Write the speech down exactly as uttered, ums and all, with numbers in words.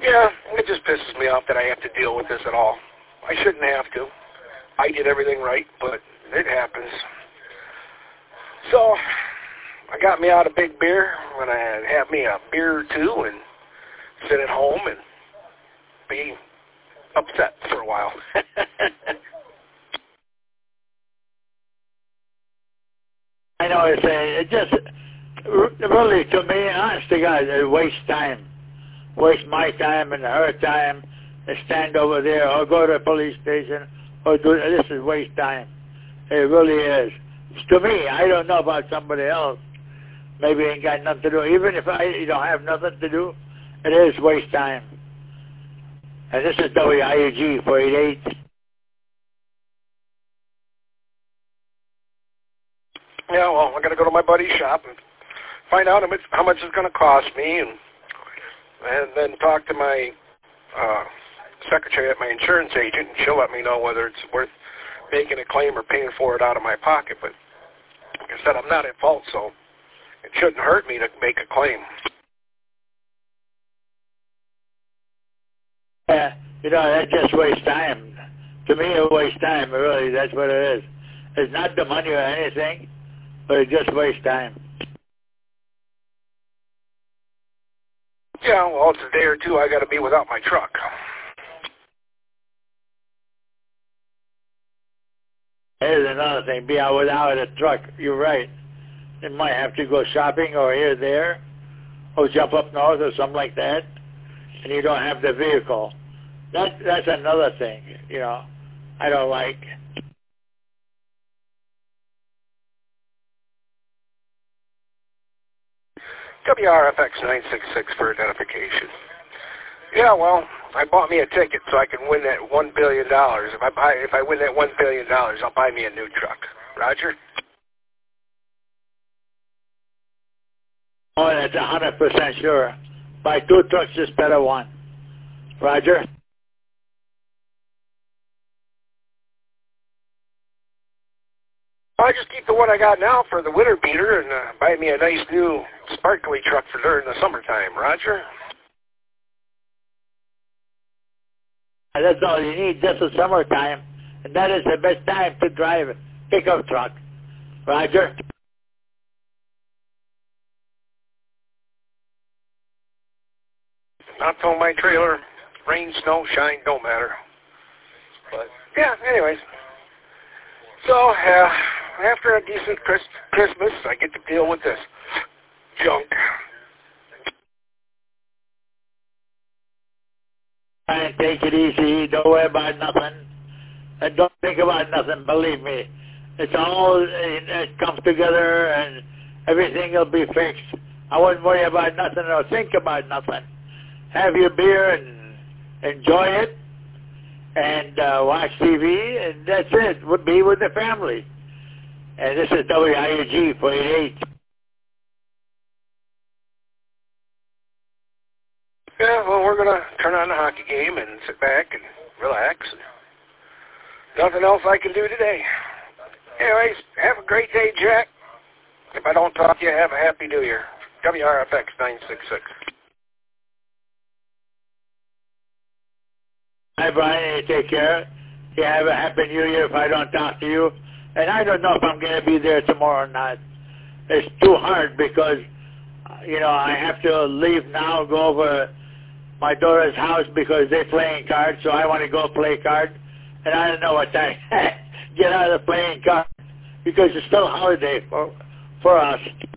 Yeah, it just pisses me off that I have to deal with this at all. I shouldn't have to. I did everything right, but it happens. So, I got me out a big beer when I have me a beer or two and sit at home and be upset for a while. I know it's a, it just, really to me, honest to God, it wastes time. Waste my time and her time and stand over there or go to a police station or do, this is waste time. It really is. To me, I don't know about somebody else. Maybe ain't got nothing to do. Even if I you don't have nothing to do, it is waste time. And this is W I U G four eighty-eight. Yeah, well, I'm going to go to my buddy's shop and find out how much, how much it's going to cost me, and and then talk to my uh, secretary at my insurance agent, and she'll let me know whether it's worth making a claim or paying for it out of my pocket. But like I said, I'm not at fault, so it shouldn't hurt me to make a claim. Yeah, you know, that just wastes time. To me, it wastes time, really. That's what it is. It's not the money or anything, but it just wastes time. Yeah, well, it's a day or two I got to be without my truck. Here's another thing. Be out without a truck. You're right. You might have to go shopping or here, there, or jump up north or something like that, and you don't have the vehicle. That that's another thing. You know, I don't like. W R F X nine six six for identification. Yeah, well, I bought me a ticket so I can win that one billion dollars. If I buy, if I win that one billion dollars, I'll buy me a new truck. Roger? Oh, that's a hundred percent sure. Buy two trucks instead of one. Roger? I just keep the one I got now for the winter beater and uh, buy me a nice new sparkly truck for during the summertime. Roger? And that's all you need, just the summertime. And that is the best time to drive a pickup truck. Roger? Not till my trailer, rain, snow, shine, don't matter. But, yeah, anyways. So, uh, after a decent Chris- Christmas, I get to deal with this junk. And take it easy. Don't worry about nothing. And don't think about nothing, believe me. It's all, it comes together and everything will be fixed. I wouldn't worry about nothing or think about nothing. Have your beer and enjoy it and uh, watch T V, and that's it. Be with the family. And this is W I U G four eighty-eight. Yeah, well, we're going to turn on the hockey game and sit back and relax. Nothing else I can do today. Anyways, have a great day, Jack. If I don't talk to you, have a happy New Year. W R F X nine six six. Hi, Brian. You take care. You have a happy New Year if I don't talk to you. And I don't know if I'm going to be there tomorrow or not. It's too hard because, you know, I have to leave now, go over my daughter's house because they're playing cards, so I want to go play cards. And I don't know what time get out of the playing cards because it's still a holiday for, for us.